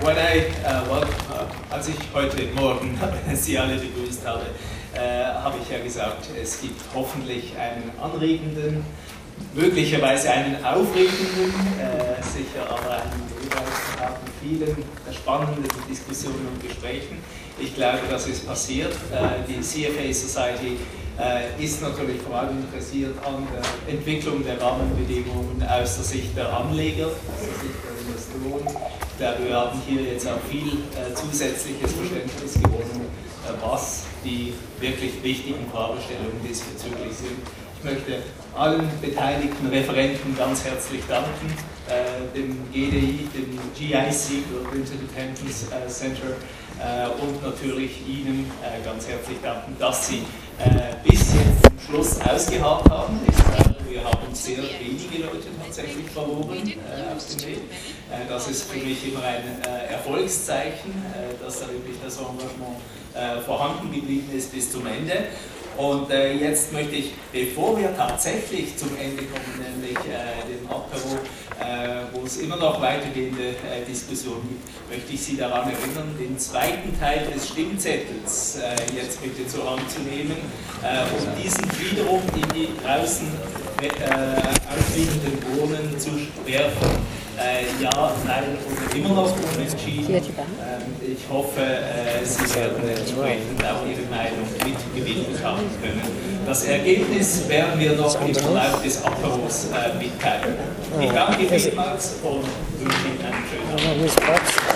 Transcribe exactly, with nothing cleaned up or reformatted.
when I, uh, well, uh, als ich heute Morgen Sie alle begrüßt habe, äh, habe ich ja gesagt, es gibt hoffentlich einen anregenden, möglicherweise einen aufregenden, äh, sicher aber einen mit vielen spannenden Diskussionen und Gesprächen. Ich glaube, das ist passiert. Äh, die C F A Society äh, ist natürlich vor allem interessiert an der Entwicklung der Rahmenbedingungen aus der Sicht der Anleger, aus der Sicht der Investoren. Ich glaube, wir haben hier jetzt auch viel äh, zusätzliches Verständnis gewonnen, äh, was die wirklich wichtigen Fragestellungen diesbezüglich sind. Ich möchte allen beteiligten Referenten ganz herzlich danken, äh, dem G D I, dem G I C, Global Interdependence Center, äh, und natürlich Ihnen äh, ganz herzlich danken, dass Sie äh, bis jetzt zum Schluss ausgeharrt haben. Ich glaube, wir haben sehr wenige Leute tatsächlich verloren äh, auf dem Weg. Äh, das ist für mich immer ein äh, Erfolgszeichen, äh, dass da wirklich das Engagement äh, vorhanden geblieben ist bis zum Ende. Und äh, jetzt möchte ich, bevor wir tatsächlich zum Ende kommen, nämlich äh, dem Apero, äh, wo es immer noch weitergehende äh, Diskussionen gibt, möchte ich Sie daran erinnern, den zweiten Teil des Stimmzettels äh, jetzt bitte zur Hand zu nehmen, äh, um diesen wiederum in die draußen äh, ausliegenden Urnen zu werfen. Äh, ja, nein oder immer noch unentschieden. Ähm, ich hoffe, äh, Sie werden entsprechend auch Ihre Meinung mitgewinnen haben können. Das Ergebnis werden wir noch im Verlauf des Aperos äh, mitteilen. Ich danke vielmals und wünsche Ihnen einen schönen Abend.